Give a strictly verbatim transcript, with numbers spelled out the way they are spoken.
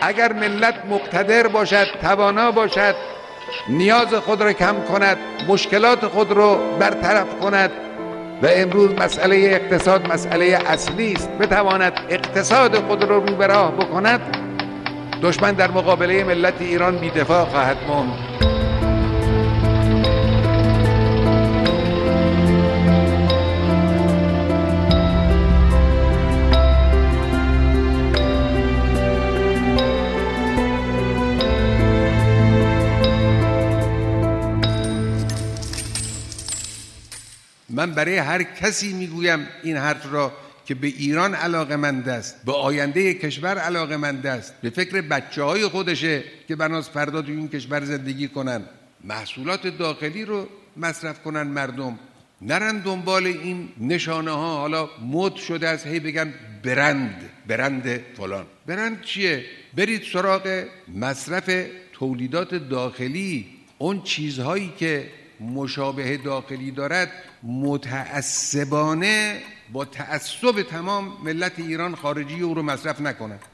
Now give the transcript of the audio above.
اگر ملت مقتدر باشد، توانا باشد، نیاز خود را کم کند، مشکلات خود را برطرف کند و امروز مسئله اقتصاد مسئله اصلی است، بتواند اقتصاد خود را رو به راه بکند، دشمن در مقابله ملت ایران بی‌دفاع خواهد ماند. من برای هر کسی میگویم این حرف را که به ایران علاقه‌مند است، به آینده کشور علاقه‌مند است، به فکر بچه‌های خودشه که بناس فردا تو این کشور زندگی کنن، محصولات داخلی رو مصرف کنن، مردم نرن دنبال این نشانه ها. حالا مد شده است هی بگن برند، برند فلان. برند چیه؟ برید سراغ مصرف تولیدات داخلی، اون چیزهایی که مشابه داخلی دارد. متعصبانه با تعصب تمام ملت ایران خارجی او رو مصرف نکنند.